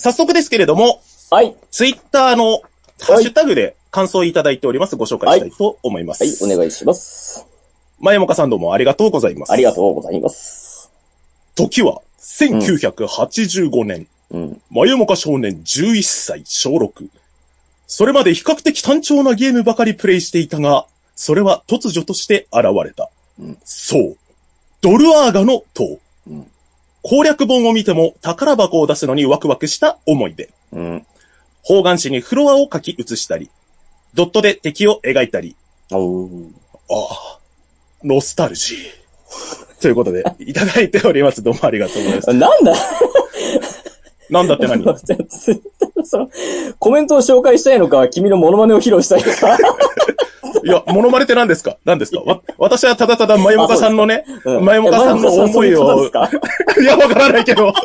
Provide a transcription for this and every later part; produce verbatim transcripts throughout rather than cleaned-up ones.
早速ですけれども、 はい。 ツイッターのハッシュタグで感想いただいております。ご紹介したいと思います。 はい、はい、お願いします。 まやもかさんどうもありがとうございます。 ありがとうございます。 時はせんきゅうひゃくはちじゅうごねん。うん。まやもか少年じゅういっさい小ろく。それまで比較的単調なゲームばかりプレイしていたが、それは突如として現れた。うん、そう。ドルアーガの塔。うん、攻略本を見ても宝箱を出すのにワクワクした思い出。うん、方眼紙にフロアを書き写したり、ドットで敵を描いたり。おああ、ノスタルジー。ということで、いただいております。どうもありがとうございます。 なんだなんだって何その、コメントを紹介したいのか、君のモノマネを披露したいのかいや、モノマネって何ですか何ですかわ、私はただただ、まゆもかさんのね、まゆもかさんの思いを、いや、わからないけど。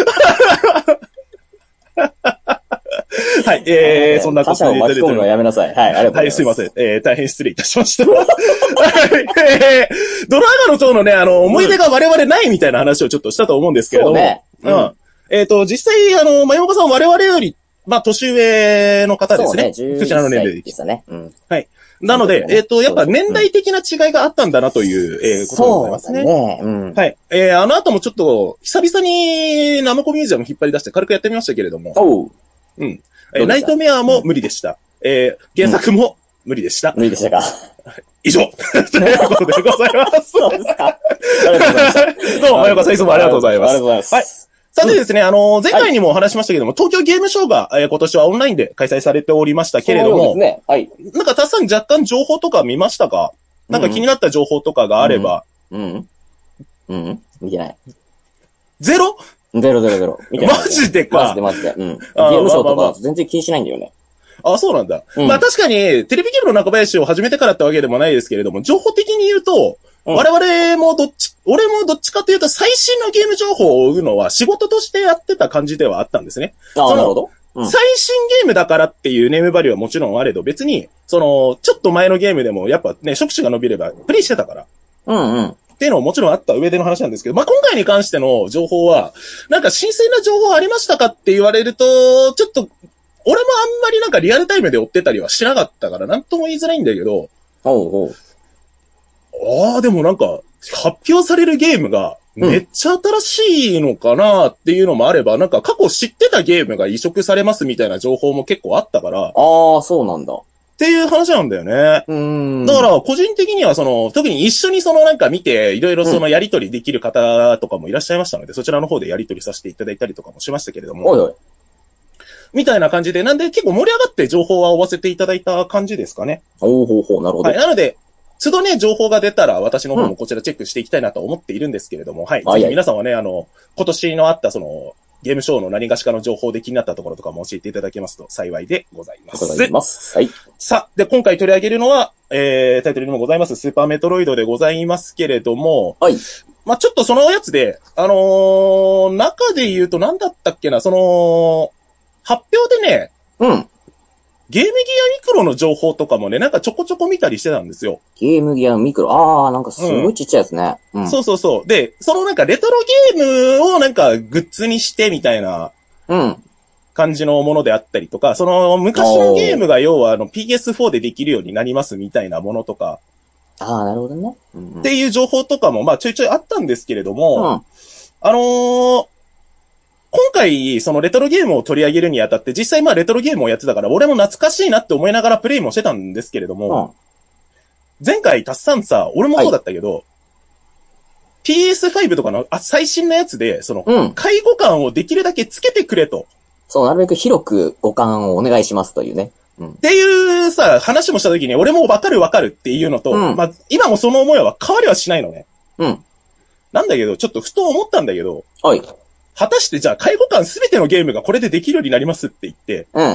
はい、えー、そんなことで。 他者を巻き込むのはやめなさい。はい、ありがとうございます。 はい、すいません。えー、大変失礼いたしました。はい、えー、ドラガの塔のね、あの、思い出が我々ないみたいな話をちょっとしたと思うんですけれども。そうね。うん。うん、えっ、ー、と、実際、あの、まゆもかさん我々より、まあ、年上の方ですね。そうね、こちらの年齢でしたね。うん。はい。なので、えっ、ー、と、やっぱ年代的な違いがあったんだなという、えー、ことでございますね。そうね。うん。はい。えー、あの後もちょっと、久々にナムコミュージアム引っ張り出して軽くやってみましたけれども。おう。うん。えー、ナイトメアも無理でした。うん、えー、原作も無理でした。うん、無理でしたか。以上ということでございます。そうですか。ありがとうございました。どうも、まゆかさんいつもありがとうございます。ありがとうございます。はい。さてですね、あの、前回にもお話しましたけども、はい、東京ゲームショウが、えー、今年はオンラインで開催されておりましたけれども、そうですね。はい。なんか、たくさん若干情報とか見ましたか？なんか気になった情報とかがあれば。うん。うん。うん、見てない。ゼロ？ゼロゼロゼロ。見てない。マジでか。マジでマジで。うん。ゲームショウとか全然気にしないんだよね。あ、そうなんだ。うん、まあ確かに、テレビゲームの中林を始めてからってわけでもないですけれども、情報的に言うと、うん、我々もどっち、俺もどっちかというと最新のゲーム情報を追うのは仕事としてやってた感じではあったんですね。ああ、なるほど。うん、最新ゲームだからっていうネームバリューはもちろんあれど、別に、その、ちょっと前のゲームでもやっぱね、触手が伸びればプレイしてたから。うんうん。っていうのももちろんあった上での話なんですけど、まあ、今回に関しての情報は、なんか新鮮な情報ありましたかって言われると、ちょっと、俺もあんまりなんかリアルタイムで追ってたりはしなかったから、なんとも言いづらいんだけど。おうおう。ああ、でもなんか、発表されるゲームが、めっちゃ新しいのかなっていうのもあれば、うん、なんか過去知ってたゲームが移植されますみたいな情報も結構あったから。ああ、そうなんだ。っていう話なんだよね。うん。だから、個人的にはその、特に一緒にそのなんか見て、いろいろそのやりとりできる方とかもいらっしゃいましたので、うん、そちらの方でやりとりさせていただいたりとかもしましたけれども。おいおい。みたいな感じで、なんで結構盛り上がって情報は追わせていただいた感じですかね。ほうほうほう、なるほど。はい。なので、都度ね、情報が出たら、私の方もこちらチェックしていきたいなと思っているんですけれども、うん、はい。ぜひ皆さんはね、あの、今年のあったその、ゲームショーの何がしかの情報で気になったところとかも教えていただけますと幸いでございます。ございます。はい。さあ、で、今回取り上げるのは、えー、タイトルにもございます、スーパーメトロイドでございますけれども、はい。まあ、ちょっとそのやつで、あのー、中で言うと何だったっけな、その、発表でね、うん。ゲームギアミクロの情報とかもね、なんかちょこちょこ見たりしてたんですよ。ゲームギアミクロ、あー、なんかすごいちっちゃいやつね。うん。そうそうそう。で、そのなんかレトロゲームをなんかグッズにしてみたいな、うん。感じのものであったりとか、その昔のゲームが要はあの ピーエスフォー でできるようになりますみたいなものとか。あー、なるほどね。うんうん、っていう情報とかもまあちょいちょいあったんですけれども、うん、あのー、今回、そのレトロゲームを取り上げるにあたって、実際まあレトロゲームをやってたから、俺も懐かしいなって思いながらプレイもしてたんですけれども、うん、前回、タッサンさ、俺もそうだったけど、はい、ピーエスファイブ とかの最新のやつで、その、うん、介護感をできるだけつけてくれと。そう、なるべく広く互換をお願いしますというね。うん、っていうさ、話もしたときに、俺もわかるわかるっていうのと、うん、まあ、今もその思いは変わりはしないのね。うん。なんだけど、ちょっとふと思ったんだけど、はい。果たしてじゃあ介護官すべてのゲームがこれでできるようになりますって言って、うん。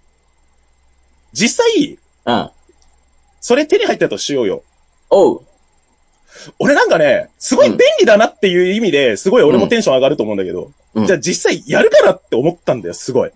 実際、うん。それ手に入ったとしようよ。おう。俺なんかね、すごい便利だなっていう意味で、すごい俺もテンション上がると思うんだけど、うん、じゃあ実際やるかなって思ったんだよ、すごい。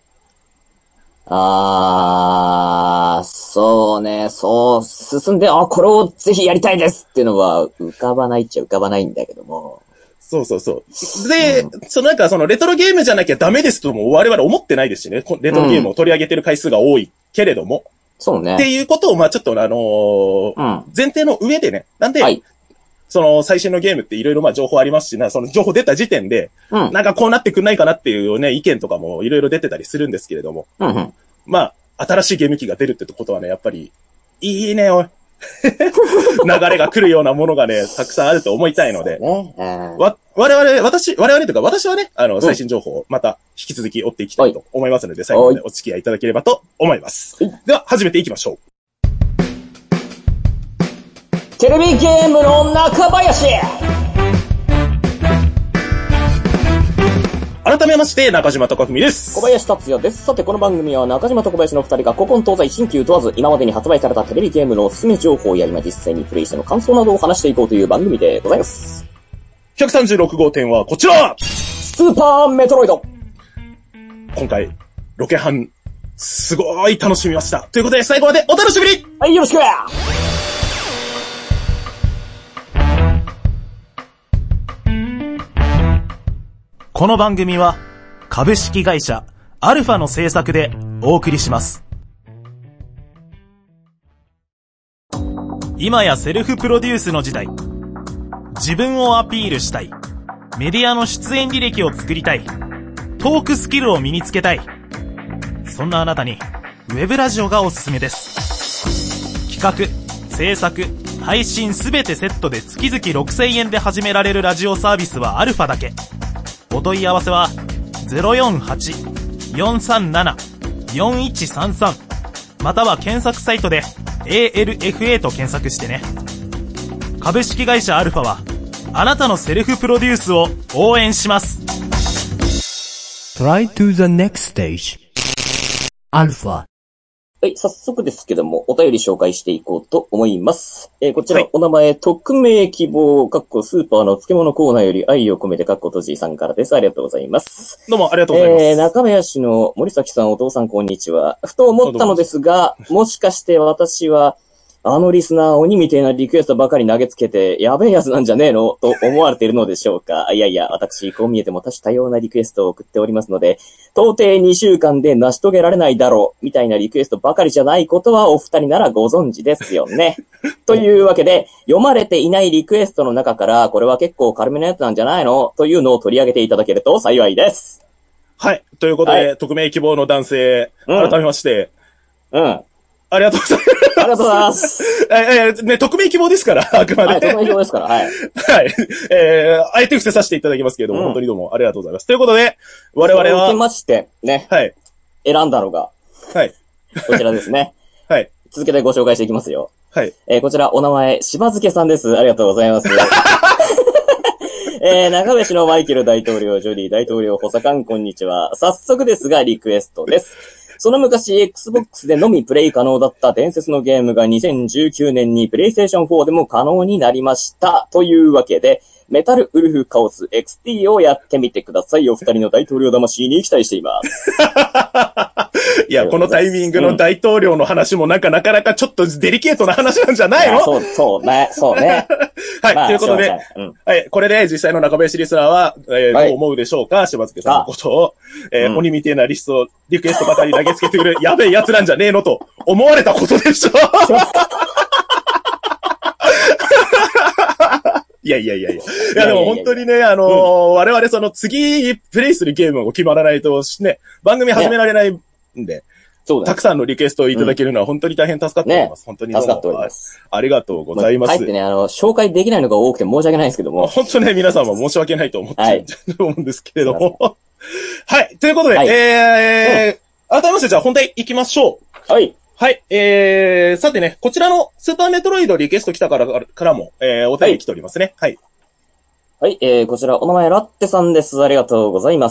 あー、そうね、そう、進んで、あ、これをぜひやりたいですっていうのは浮かばないっちゃ浮かばないんだけども。 そうそうそう。で、うん、そのなんかそのレトロゲームじゃなきゃダメですとも我々思ってないですしね。レトロゲームを取り上げてる回数が多いけれども。うん、 そうね。 っていうことを、まあちょっとあのーうん、前提の上でね。なんで、はい、その最新のゲームっていろいろまあ情報ありますしな、その情報出た時点で、うん、なんかこうなってくんないかなっていうね、意見とかもいろいろ出てたりするんですけれども。うんうん、まあ、新しいゲーム機が出るってことはね、やっぱり、いいね、おい。流れが来るようなものがね、たくさんあると思いたいので、ねうん、わ、我々、私、我々というか私はね、あの、最新情報をまた引き続き追っていきたいと思いますので、最後までお付き合いいただければと思います。では、始めていきましょう。 テレビゲームの中林改めまして、中島貴文です。 小林達也です。さて、この番組は中島と小林の二人が古今東西新旧問わず、今までに発売されたテレビゲームのおすすめ情報や今実際にプレイしての感想などを話していこうという番組でございます。 ひゃくさんじゅうろく号店はこちらスーパーメトロイド今回、ロケハン、すごい楽しみました。ということで、最後までお楽しみにはい、よろしくこの番組は株式会社アルファの制作でお送りします。今やセルフプロデュースの時代。自分をアピールしたい。メディアの出演履歴を作りたい。トークスキルを身につけたい。そんなあなたにウェブラジオがおすすめです。企画、制作、配信すべてセットで月々ろくせんえんで始められるラジオサービスはアルファだけ。お問い合わせは ゼロよんはち よんさんなな よんいちさんさん または検索サイトで エーエルエフエー と検索してね。株式会社アルファはあなたのセルフプロデュースを応援します。 Try to the next stage アルファはい、早速ですけども、お便り紹介していこうと思います。えー、こちら、はい、お名前、匿名希望、かっこスーパーの漬物コーナーより愛を込めて、かっことじいさんからです。ありがとうございます。 どうもありがとうございます。 えー、中林の森崎さん、お父さん、こんにちは。ふと思ったのですが、もしかして私は、あのリスナー鬼みたいなリクエストばかり投げつけて、やべえやつなんじゃねえのと思われているのでしょうか。いやいや、私、こう見えても多種多様なリクエストを送っておりますので、到底にしゅうかんで成し遂げられないだろう、みたいなリクエストばかりじゃないことはお二人ならご存知ですよね。というわけで、読まれていないリクエストの中から、これは結構軽めのやつなんじゃないのというのを取り上げていただけると幸いです。 はい。ということで、はい、匿名希望の男性、改めまして、 うん。うんありがとうございます。 ありがとうございます。 えー、ね、匿名希望ですから、あくまで。 はい、匿名希望ですから、はい。 はい。えー、あえて伏せさせていただきますけれども、うん、本当にどうもありがとうございます。ということで、我々は。 受けまして、ね。 はい。 選んだのが。 はい。 こちらですね。 はい。 続けてご紹介していきますよ。 はい。 えー、こちら、お名前、しばづけさんです。ありがとうございます。えー、中林のマイケル大統領、ジョディ大統領、補佐官、こんにちは。早速ですが、リクエストです。その昔、Xbox でのみプレイ可能だった伝説のゲームがにせんじゅうきゅうねんに PlayStation フォーでも可能になりました。というわけで、メタルウルフカオス エックスティー をやってみてください。お二人の大統領魂に期待しています。 いや、このタイミングの大統領の話もなんかなかなかちょっとデリケートな話なんじゃないの？ そう、そうね、そうね。 はい、まあ、ということで、うん、はい、これで実際の中林リスナーは、えーはい、どう思うでしょうか？柴漬さんのことを、えーうん、鬼みてえなリスト、リクエストばかり投げつけてくる、やべえやつなんじゃねえのと思われたことでしょいやいやいやいや。いやでも本当にね、あのーうん、我々その次プレイするゲームを決まらないとね、番組始められないんで、ね、そうだね、たくさんのリクエストをいただけるのは本当に大変助かっております。ね、本当にどうも助かっております。ありがとうございます。 入ってね、あの、紹介できないのが多くて申し訳ないんですけども。 本当ね、皆さんも申し訳ないと思ってると思うんですけれども。はい。ということで、はい、えー、うん、改めましてじゃあ本題行きましょう。はい。 はい。えー、さてね、こちらのスーパーメトロイドリクエスト来たからからも、えー、お便り来ておりますね。はい。 はい、はい、えー、こちらお名前ラッテさんです。ありがとうございます。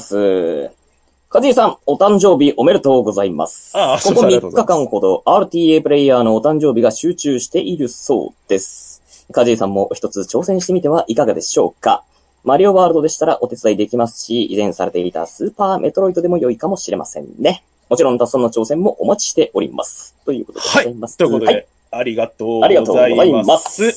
カジーさん、お誕生日おめでとうございます。 ああ、 ここみっかかんほど アールティーエー プレイヤーのお誕生日が集中しているそうです。カジーさんも一つ挑戦してみてはいかがでしょうか。マリオワールドでしたらお手伝いできますし、以前されていたスーパーメトロイドでも良いかもしれませんね。もちろん、達さんの挑戦もお待ちしております。ということでございます。 はい。ということで、はい、ありがとうございます。ありがとうございます。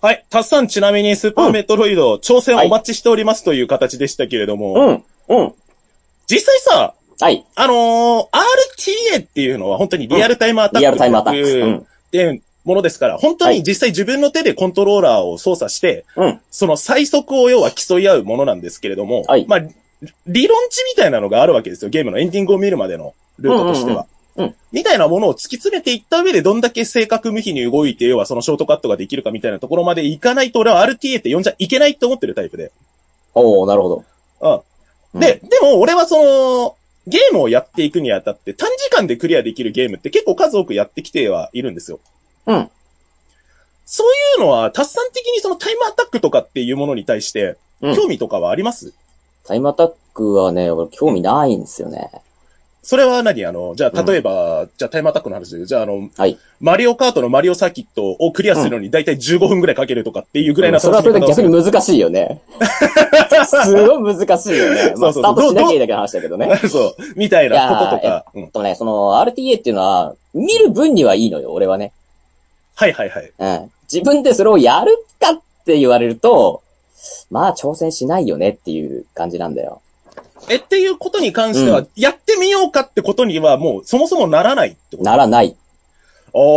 はい。タッさんちなみにスーパーメトロイド、うん、挑戦お待ちしておりますという形でしたけれども。 うん。うん。 実際さ、 はい。 あのー、アールティーエー っていうのは本当にリアルタイムアタック、うん、 リアルタイムアタック。うん。 っていうものですから、本当に実際自分の手でコントローラーを操作して、 うん。 その最速を要は競い合うものなんですけれども、 はい。 まあ、理論値みたいなのがあるわけですよ。ゲームのエンディングを見るまでのルートとしては。 うんうんうん、 みたいなものを突き詰めていった上でどんだけ正確無比に動いて、要はそのショートカットができるかみたいなところまでいかないと、俺は アールティーエー って呼んじゃいけないって思ってるタイプで。 おー、なるほど。うん。で、うん、でも俺はその、ゲームをやっていくにあたって短時間でクリアできるゲームって結構数多くやってきてはいるんですよ。 うん。 そういうのは、タッサン的にそのタイムアタックとかっていうものに対して、興味とかはあります、うん、 タイムアタックはね、俺興味ないんですよね。 それは何あの、じゃあ、例えば、うん、じゃあタイムアタックの話で、じゃああの、 はい。 マリオカートのマリオサーキットをクリアするのにだいたいじゅうごふんくらいかけるとかっていうぐらいな、 うん、それはそれで逆に難しいよね。すごい難しいよね。まあ、そうそうそう、スタートしなきゃいいだけの話だけどね。 そう。みたいなこととか。 えっとね、その アールティーエー っていうのは、見る分にはいいのよ、俺はね。 はいはいはい。 うん。自分でそれをやるかって言われると、まあ挑戦しないよねっていう感じなんだよ。 え、っていうことに関しては、うん、やってみようかってことにはもうそもそもならないってこと？ ならない。 ああ、うん、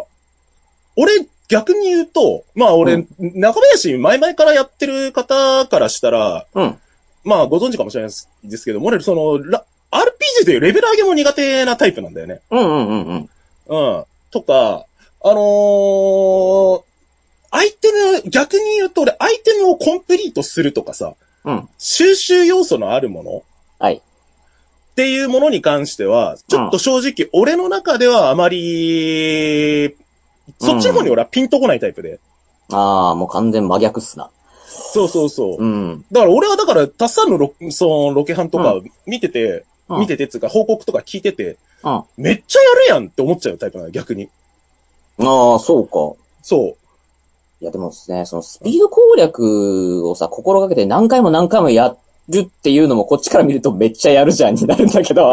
俺逆に言うと、まあ俺、うん、中林前々からやってる方からしたら、 うん、 まあご存知かもしれないですけども、俺その、アールピージー というレベル上げも苦手なタイプなんだよね。 うんうんうんうん。 うん。とか、あのー、アイテム、逆に言うと俺アイテムをコンプリートするとかさ、 うん。 収集要素のあるものはい。 っていうものに関しては、ちょっと正直、俺の中ではあまり、そっちの方に俺はピンとこないタイプで。 うん、ああ、もう完全真逆っすな。 そうそうそう。 うん。 だから俺はだから、たっさんのロそのロケハンとか見てて、うん、見ててつうか報告とか聞いてて、 うん、 めっちゃやるやんって思っちゃうタイプなの、逆に。 ああ、そうか。 そう。 いやでもですね、そのスピード攻略をさ、心がけて何回も何回もやるっていうのもこっちから見るとめっちゃやるじゃんになるんだけど。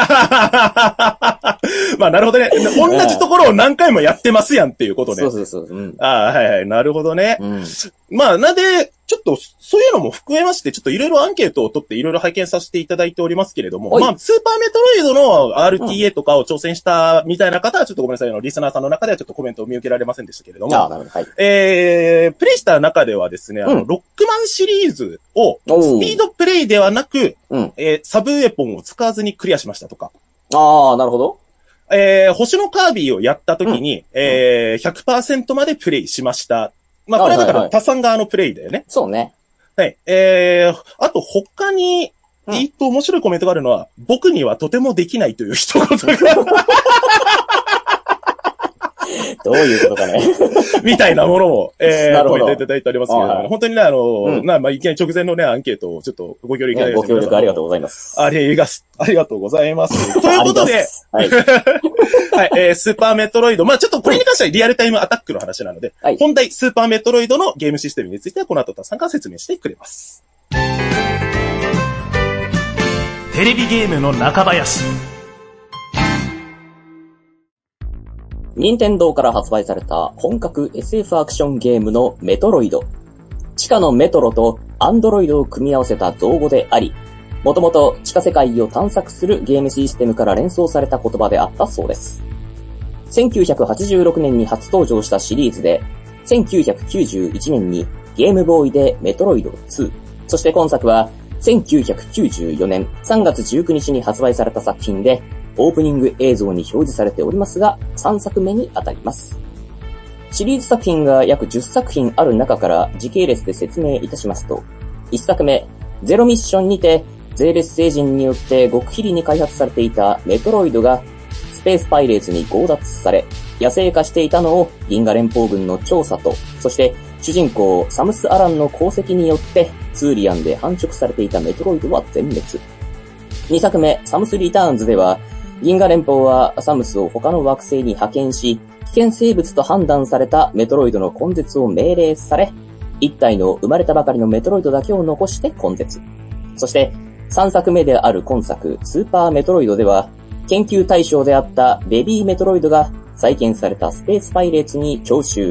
まあなるほどね。同じところを何回もやってますやんっていうことね。 そうそうそう。うん、 ああ、はいはい。なるほどね。 うん、 まあなんで、ちょっとそういうのも含めまして、ちょっといろいろアンケートを取っていろいろ拝見させていただいておりますけれども、まあスーパーメトロイドの アールティーエー とかを挑戦したみたいな方はちょっとごめんなさい、あのリスナーさんの中ではちょっとコメントを見受けられませんでしたけれども、 ああ、なるほど、はい。 えー、プレイした中ではですね、あの、うん、ロックマンシリーズをスピードプレイではなく、 うん、 えー、サブウェポンを使わずにクリアしましたとか。 ああ、なるほど。 えー、星のカービィをやった時に、うん、えー、ひゃくパーセント までプレイしました。まあ、これはだから他さん側のプレイだよね。はいはいはい、 そうね。 はい。えー、あと他に、うん、えっと、面白いコメントがあるのは、僕にはとてもできないという一言が。 どういうことかね。 みたいなものも、えー、コメントいただいておりますけど、 はい、 本当にね、あの、 うん、 まあ、まあ、いきなり直前のね、アンケートをちょっとご協力いただいて、 ね、ご協力ありがとうございます。 ありが、ありがとうございます。ということで、 はい。 はい、えー、スーパーメトロイド、まあ、ちょっとこれに関してはリアルタイムアタックの話なので、はい、本題、スーパーメトロイドのゲームシステムについては、この後、タさんが説明してくれます。 テレビゲームの中林。 任天堂から発売された本格 エスエフ アクションゲームのメトロイド。地下のメトロとアンドロイドを組み合わせた造語であり、もともと地下世界を探索するゲームシステムから連想された言葉であったそうです。せんきゅうひゃくはちじゅうろくねんに初登場したシリーズで、せんきゅうひゃくきゅうじゅういちねんにゲームボーイでメトロイドツー、そして今作はせんきゅうひゃくきゅうじゅうよねんさんがつじゅうくにちに発売された作品で、オープニング映像に表示されておりますが、さんさくめにあたります。シリーズ作品が約じゅっさくひんある中から時系列で説明いたしますと、いっさくめ、ゼロミッションにて、ゼーレス星人によって極秘裏に開発されていたメトロイドが、スペースパイレーツに強奪され、野生化していたのを銀河連邦軍の調査と、そして主人公サムス・アランの功績によって、ツーリアンで繁殖されていたメトロイドは全滅。にさくめ、サムス・リターンズでは、銀河連邦はサムスを他の惑星に派遣し、危険生物と判断されたメトロイドの根絶を命令され、一体の生まれたばかりのメトロイドだけを残して根絶。そして、さんさくめである今作、スーパーメトロイドでは、研究対象であったベビーメトロイドが再建されたスペースパイレーツに徴収。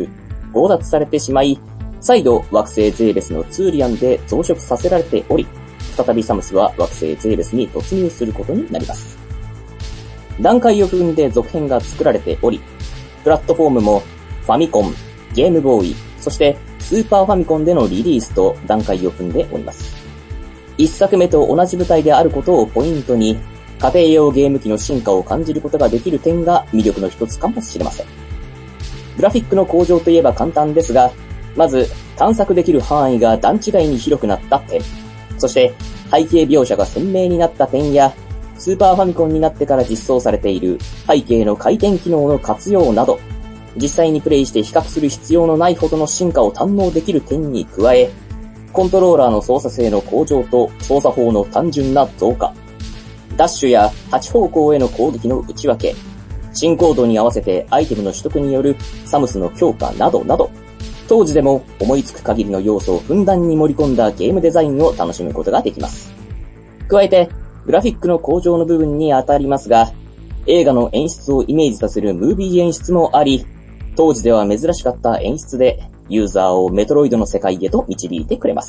強奪されてしまい、再度惑星ゼーベスのツーリアンで増殖させられており、再びサムスは惑星ゼーベスに突入することになります。段階を踏んで続編が作られており、プラットフォームもファミコン、ゲームボーイ、そしてスーパーファミコンでのリリースと段階を踏んでおります。一作目と同じ舞台であることをポイントに、家庭用ゲーム機の進化を感じることができる点が魅力の一つかもしれません。グラフィックの向上といえば簡単ですが、まず探索できる範囲が段違いに広くなった点、そして背景描写が鮮明になった点や、スーパーファミコンになってから実装されている背景の回転機能の活用など、実際にプレイして比較する必要のないほどの進化を堪能できる点に加え、コントローラーの操作性の向上と操作法の単純な増加、ダッシュやはち方向への攻撃の内訳、進行度に合わせてアイテムの取得によるサムスの強化などなど、当時でも思いつく限りの要素をふんだんに盛り込んだゲームデザインを楽しむことができます。加えて、グラフィックの向上の部分にあたりますが、映画の演出をイメージさせるムービー演出もあり、当時では珍しかった演出で、ユーザーをメトロイドの世界へと導いてくれます。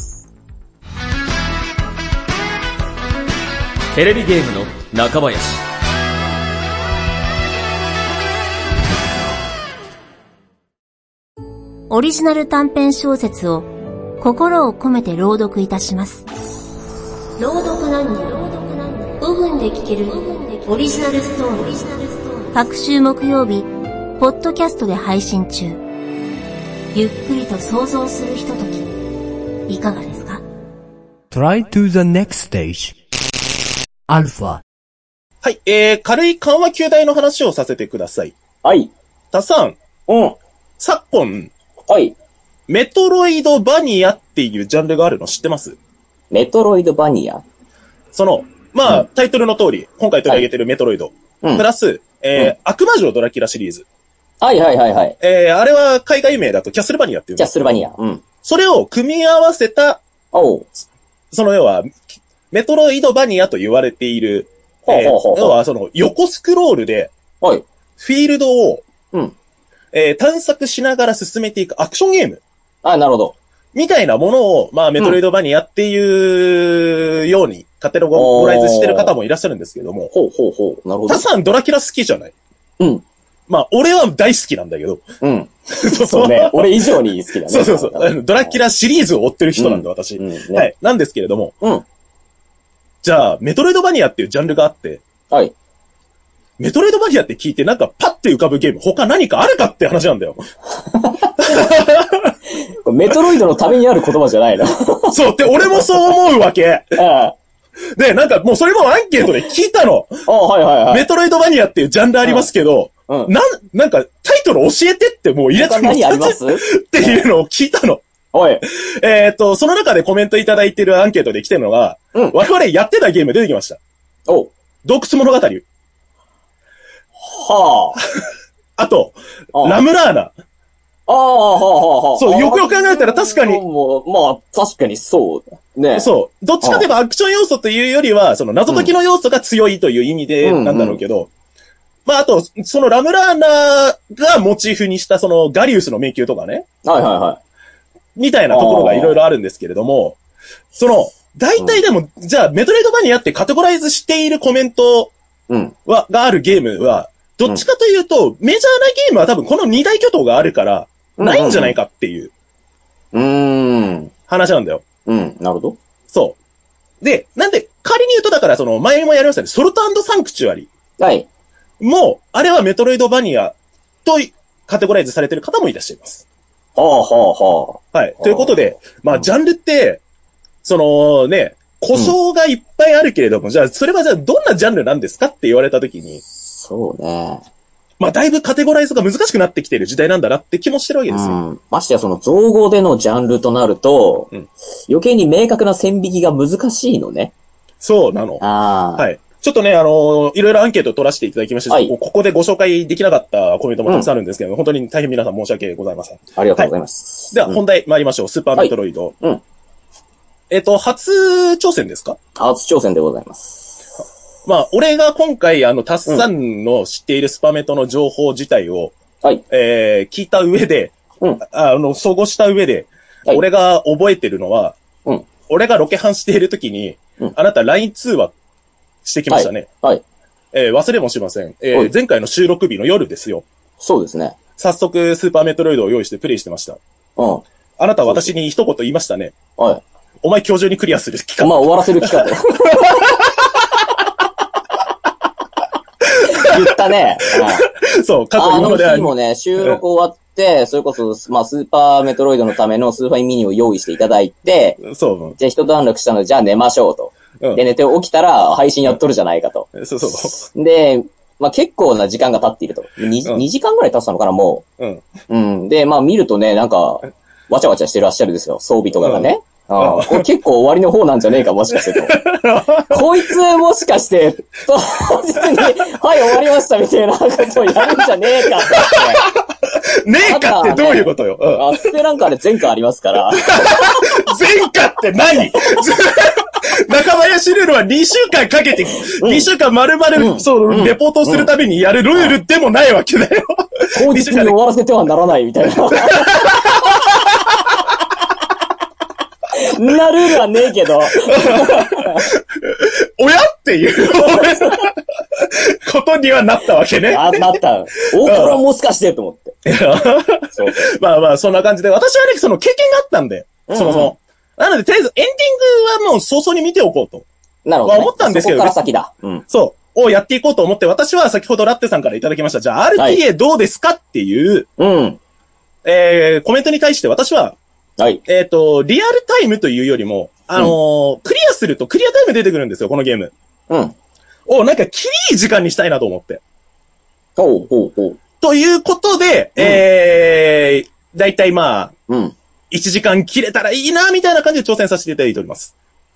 テレビゲームの中林。 オリジナル短編小説を心を込めて朗読いたします。朗読何人ごふんで聞けるオリジナルストーリー。各週木曜日、ポッドキャストで配信中。ゆっくりと想像するひととき、いかがですか？ Try to the next stage. アルファ。 はい、えー、軽い緩和球大の話をさせてください。 はい。 たさん。 うん。 昨今。 はい。 メトロイドバニアっていうジャンルがあるの知ってます？ メトロイドバニア？ その、まあ、うん、タイトルの通り、今回取り上げてるメトロイド。はい、プラス、えー、うん、悪魔城ドラキュラシリーズ。 はいはいはいはい。 えー、あれは海外名だとキャッスルバニアっていう。 キャッスルバニア。うん。 それを組み合わせた、 おう。 その要は、メトロイドバニアと言われている、 ほうほうほうほう、 えー、要はその横スクロールで、 はい。 フィールドを、 うん。 えー、探索しながら進めていくアクションゲーム。 あ、なるほど。 みたいなものを、まあ、メトロイドバニアっていうように、カテゴライズしてる方もいらっしゃるんですけども。 ほうほうほう。なるほど。 タさんドラキュラ好きじゃない？ うん。 まあ、俺は大好きなんだけど。 うん。そうそうね。俺以上に好きだね。 そうそうそう。ドラキュラシリーズを追ってる人なんだ、うん、私、うんね。はい。なんですけれども。 うん。 じゃあ、メトロイドバニアっていうジャンルがあって。 はい。 メトロイドバニアって聞いてなんかパッて浮かぶゲーム他何かあるかって話なんだよ。 メトロイドのためにある言葉じゃないの。 そう。で、俺もそう思うわけ。 ああで、なんかもうそれもアンケートで聞いたの。 あはいはいはい。 メトロイドバニアっていうジャンルありますけど、うんうん、なん、なんかタイトル教えてってもう入れたの何ありますっていうのを聞いたの。 おい。 えっと、その中でコメントいただいてるアンケートで来てるのが、うん、我々やってたゲーム出てきました。 お洞窟物語。 はあ。あと、あラムラーナ。 ああ、はあ、はあ。 そう、よくよく考えたら確かに。 もうまあ、確かにそう。ね。 そう。どっちかといえばアクション要素というよりは、その謎解きの要素が強いという意味でなんだろうけど、うんうん、まあ、あと、そのラムラーナがモチーフにしたそのガリウスの迷宮とかね。 はいはいはい。 みたいなところがいろいろあるんですけれども、その、大体でも、うん、じゃあ、メトロイドバニアってカテゴライズしているコメントは、があるゲームは、どっちかというと、メジャーなゲームは多分この二大巨頭があるから、ないんじゃないかっていう。 うーん。 話なんだよ。 うん、なるほど。 そう。で、なんで、仮に言うとだからその、前もやりましたね、ソルト&サンクチュアリ。 はい。 もう、あれはメトロイドバニアとカテゴライズされてる方もいらっしゃいます。 はあはあはあ。はい。ということで、まあ、ジャンルって、そのね、故障がいっぱいあるけれども、うん、じゃあ、それはじゃあどんなジャンルなんですかって言われたときに。 そうね。 まあ、だいぶカテゴライズが難しくなってきている時代なんだなって気もしてるわけですよ。 うん。ましてやその造語でのジャンルとなると、うん、余計に明確な線引きが難しいのね。 そうなの。 あはい。ちょっとね、あのー、いろいろアンケートを取らせていただきまして、はい、ここでご紹介できなかったコメントもたくさんあるんですけど、うん、本当に大変皆さん申し訳ございません。 ありがとうございます。 はい、では、本題参りましょう。スーパーメトロイド。 はい、うん。 えっと、初挑戦ですか？ 初挑戦でございます。 まあ、俺が今回、あの、タッサンの知っているスパメトの情報自体を、 はい。 えー、聞いた上で、 うん。 あの、総合した上で、はい、俺が覚えてるのは、うん。俺がロケハンしている時に、うん、あなた ライン 通話してきましたね。はい。はい、えー、忘れもしません。えー、前回の収録日の夜ですよ。 そうですね。 早速、スーパーメトロイドを用意してプレイしてました。うん。あなたは私に一言言いましたね。はい。お前今日中にクリアする気か。 まあ終わらせる気かと。言ったね。 そう、 過去にもであの日もね、収録終わって、うん、それこそ、まあスーパーメトロイドのためのスーファイミニを用意していただいて、そう。じゃあ一段落したので、じゃあ寝ましょうと。うん、で、寝て起きたら配信やっとるじゃないかと。 そうそう。 で、まあ結構な時間が経っていると。に、うん、にじかんぐらい経ったのかな、もう。うん。うん。で、まあ見るとね、なんか、わちゃわちゃしてらっしゃるですよ、装備とかがね。うん、ああこれ結構終わりの方なんじゃねえか、もしかしてと。こいつもしかして、当日に、はい、終わりましたみたいなことをやるんじゃねえかって。 ねえかってどういうことよ。 うん、あ、スペランカーで前科ありますから。 前科って何中林ルールはにしゅうかんかけて、うん、にしゅうかん丸々、うん、そう、うん、レポートをするためにやるルールでもないわけだよ。 当日に終わらせてはならないみたいな。なルールはねえけど。 おやっていうことにはなったわけね。 あ、なった。大倉もしかしてと思って。 そうまあまあ、そんな感じで。私はね、その経験があったんで、うんうん、そもそも。なので、とりあえずエンディングはもう早々に見ておこうと。 なるほど、ね。 まあ、思ったんですけど。 そこから先だ。 うん。そう。をやっていこうと思って、私は先ほどラッテさんからいただきました。じゃあ アールティーエー どうですかっていう、うん。えー、コメントに対して私は、はい。えっ、ー、と、リアルタイムというよりも、あのーうん、クリアするとクリアタイム出てくるんですよ、このゲーム。うん。を、なんか、きりいい時間にしたいなと思って。 ほうほうほう。 ということで、うん、えー、だいたいまあ、うん。いちじかん切れたらいいな、みたいな感じで挑戦させていただいております。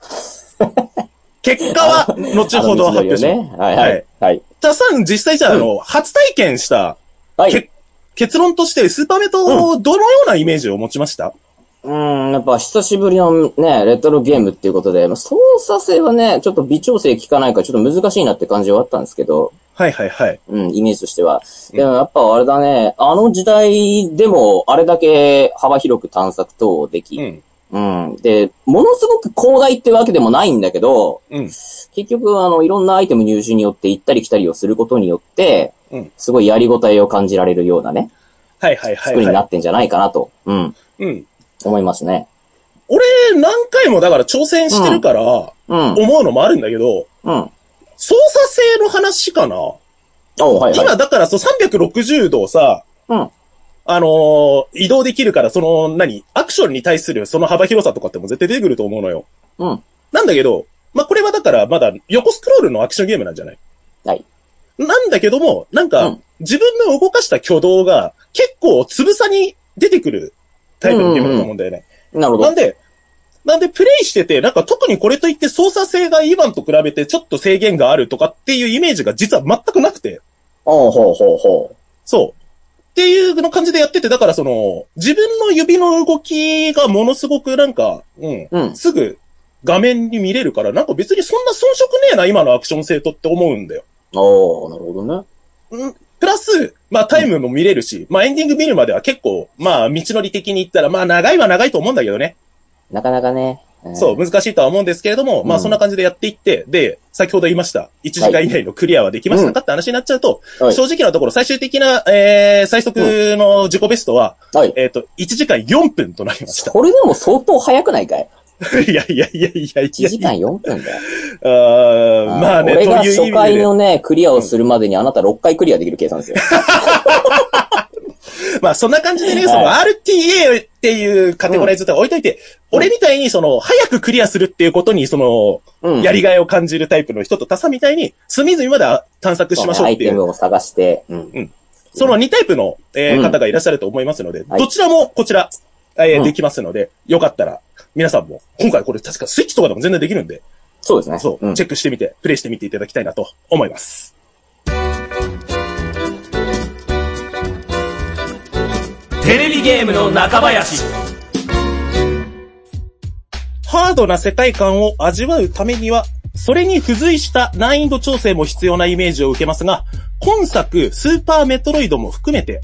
結果は、後ほど発表します。ね、はいはい。はい。たさん、実際じゃあ、うん、あの、初体験した、はい。結論として、スーパーメトをどのようなイメージを持ちました？ うん、やっぱ久しぶりのね、レトロゲームっていうことで、操作性はね、ちょっと微調整効かないからちょっと難しいなって感じはあったんですけど。 はいはいはい。 うん、イメージとしては。でもやっぱあれだね、あの時代でもあれだけ幅広く探索等でき、うん。うん。で、ものすごく広大ってわけでもないんだけど、うん。結局あの、いろんなアイテム入手によって行ったり来たりをすることによって、うん。すごいやりごたえを感じられるようなね。 はいはいはい、はい。 作りになってんじゃないかなと。うん。うん。思いますね。 俺、何回もだから挑戦してるから、うん。思うのもあるんだけど、うん。操作性の話かな。おはいはい。今だからそうさんびゃくろくじゅうどをさ、うん。あのー、移動できるから、その、何アクションに対するその幅広さとかっても絶対出てくると思うのよ。うん。なんだけど、まあ、これはだからまだ横スクロールのアクションゲームなんじゃない？はい。なんだけども、なんか、うん、自分の動かした挙動が結構つぶさに出てくるタイプのゲームだと思うんだよね。うんうん、なるほど。なんで、なんでプレイしてて、なんか特にこれといって操作性が以前と比べてちょっと制限があるとかっていうイメージが実は全くなくて。 ほうほうほうほう。 そう。っていうの感じでやってて、だからその、自分の指の動きがものすごくなんか、うん、うん、すぐ画面に見れるから、なんか別にそんな遜色ねえな、今のアクション性とって思うんだよ。 ああ、なるほどね。 うん。プラス、まあタイムも見れるし、うん、まあエンディング見るまでは結構、まあ道のり的に言ったら、まあ長いは長いと思うんだけどね。 なかなかね。 そう、難しいとは思うんですけれども、うん、まあそんな感じでやっていって、で、先ほど言いました、いちじかん以内のクリアはできましたか、はい、って話になっちゃうと、うん、正直なところ最終的な、えー、最速の自己ベストは、はい、えっ、ー、と、いちじかんよんぷんとなりました。 これでも相当早くないかい？ いやいやいやいやいや。いちじかんよんぷんだよ。 あまあね、 俺が初回のね、クリアをするまでにあなたろっかいクリアできる計算ですよ。 まあそんな感じでね、その アールティーエー っていうカテゴライズとか置いといて、うん、俺みたいにその早くクリアするっていうことにその、うん、やりがいを感じるタイプの人とタサみたいに隅々まで探索しましょうっていう。 アイテムを探して、 うんうん、そのにタイプの、えー、方がいらっしゃると思いますので、うん、どちらもこちら、えーうん、できますので、よかったら皆さんも今回これ確かスイッチとかでも全然できるんで、 そうですね。 そう、うん、チェックしてみてプレイしてみていただきたいなと思います。 テレビゲームの中林。 ハードな世界観を味わうためには、それに付随した難易度調整も必要なイメージを受けますが、今作スーパーメトロイドも含めて、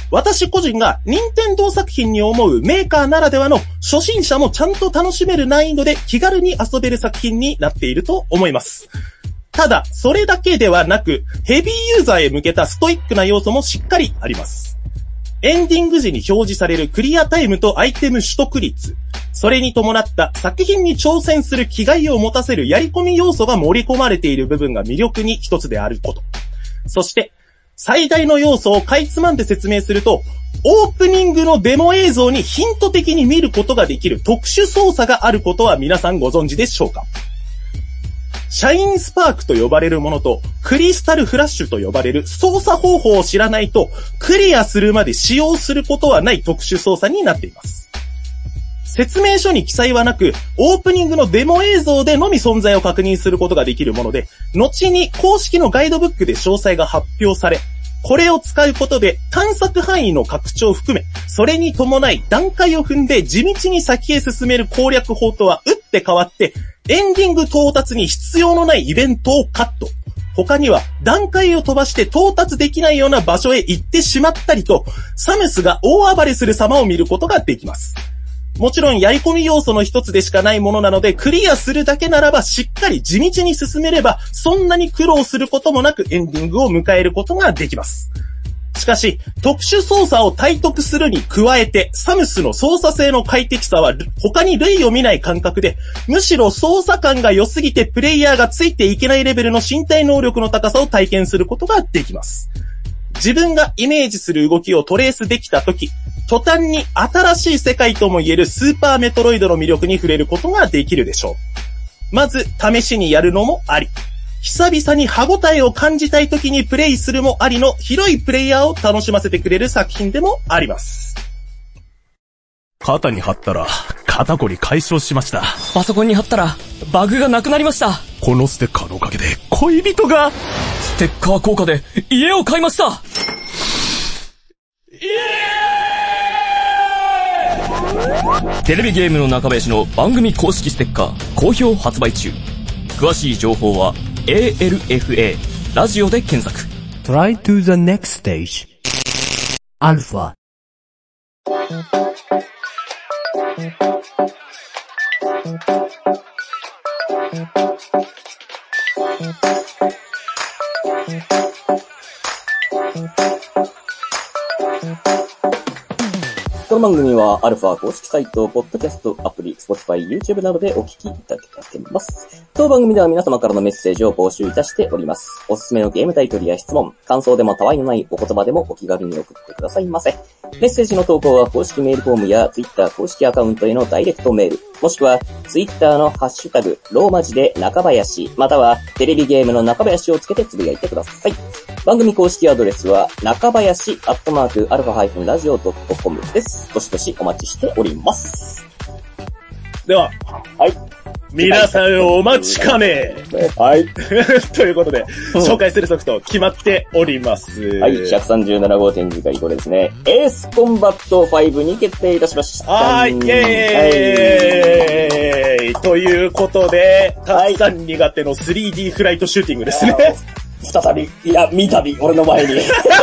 私個人が任天堂作品に思うメーカーならではの初心者もちゃんと楽しめる難易度で気軽に遊べる作品になっていると思います。ただ、それだけではなく、ヘビーユーザーへ向けたストイックな要素もしっかりあります。エンディング時に表示されるクリアタイムとアイテム取得率、それに伴った作品に挑戦する気概を持たせるやり込み要素が盛り込まれている部分が魅力に一つであること。そして、最大の要素をかいつまんで説明すると、オープニングのデモ映像にヒント的に見ることができる特殊操作があることは皆さんご存知でしょうか？シャインスパークと呼ばれるものとクリスタルフラッシュと呼ばれる操作方法を知らないとクリアするまで使用することはない特殊操作になっています。説明書に記載はなく、オープニングのデモ映像でのみ存在を確認することができるもので、後に公式のガイドブックで詳細が発表され、これを使うことで探索範囲の拡張を含め、それに伴い段階を踏んで地道に先へ進める攻略法とは打って変わって、エンディング到達に必要のないイベントをカット。他には段階を飛ばして到達できないような場所へ行ってしまったりと、サムスが大暴れする様を見ることができます。もちろんやり込み要素の一つでしかないものなので、クリアするだけならばしっかり地道に進めれば、そんなに苦労することもなくエンディングを迎えることができます。しかし、特殊操作を体得するに加えて、サムスの操作性の快適さは他に類を見ない感覚で、むしろ操作感が良すぎてプレイヤーがついていけないレベルの身体能力の高さを体験することができます。自分がイメージする動きをトレースできたとき、途端に新しい世界とも言えるスーパーメトロイドの魅力に触れることができるでしょう。まず、試しにやるのもあり。久々に歯応えを感じたいときにプレイするもありの広いプレイヤーを楽しませてくれる作品でもあります。 肩に貼ったら肩こり解消しました。 パソコンに貼ったらバグがなくなりました。 このステッカーのおかげで恋人がステッカー効果で家を買いました。イエーイ！テレビゲームの中林の番組公式ステッカー好評発売中。詳しい情報は エーエルエフエー ラジオで検索。 Try to the next stage. Alpha. この番組はアルファ公式サイト、ポッドキャスト、アプリ、Spotify、YouTube などでお聞きいただけます。当番組では皆様からのメッセージを募集いたしております。おすすめのゲームタイトルや質問、感想でもたわいのないお言葉でもお気軽に送ってくださいませ。メッセージの投稿は公式メールフォームや Twitter 公式アカウントへのダイレクトメール、もしくは Twitter のハッシュタグ、ローマ字で中林、またはテレビゲームの中林をつけてつぶやいてください。番組公式アドレスは中林アットマークアルファラジオドットコムです。どしどしお待ちしております。 では、はい。皆さんお待ちかね。 はい。 ということで、紹介するソフト決まっております。 はい、ひゃくさんじゅうなな号展示会これですね。エースコンバットファイブに決定いたしました。 はい、イェーイ、はい、ということで、たくさん苦手の スリーディー フライトシューティングですね。 再び、いや、三度、俺の前に。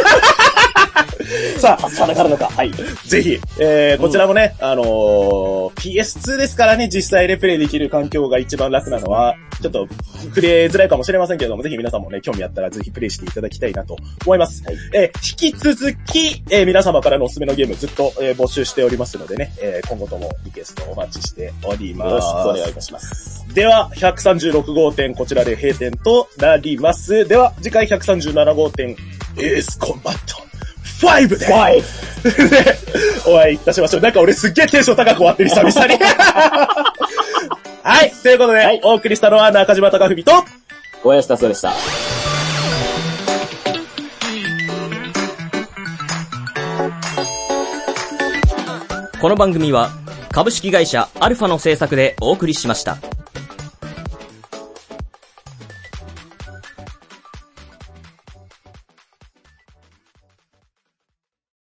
さあ、さながるのか。はい。 ぜひ、えー、こちらもね、うん、あのー、ピーエスツー ですからね、実際でプレイできる環境が一番楽なのは、ちょっと、プレイづらいかもしれませんけれども、ぜひ皆さんもね、興味あったらぜひプレイしていただきたいなと思います。はい、えー、引き続き、えー、皆様からのおすすめのゲームずっと、えー、募集しておりますのでね、えー、今後ともリクエストお待ちしております。 よろしくお願いいたします。では、ひゃくさんじゅうろく号店、こちらで閉店となります。では、次回ひゃくさんじゅうなな号店、エースコンバット。ファイブでファイブでお会いいたしましょう。なんか俺すっげえテンション高く終わってる、久々に。はい。ということで、はい、お送りしたのは中島貴文と小林達夫でした。 この番組は株式会社アルファの制作でお送りしました。